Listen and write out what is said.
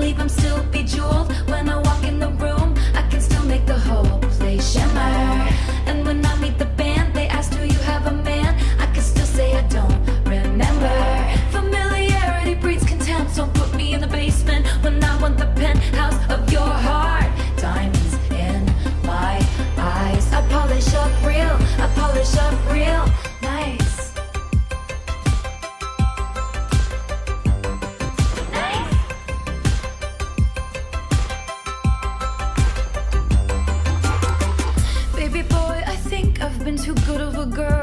believe I'm still bejeweled. When I walk in the room, I can still make the whole place shimmer. And when I meet the band, they ask, do you have a man? I can still say I don't remember. Familiarity breeds contempt. Don't put me in the basement when I want the penthouse of your heart. Diamonds in my eyes. I polish up real, I polish up real nice. Nice. Baby boy, I think I've been too good of a girl.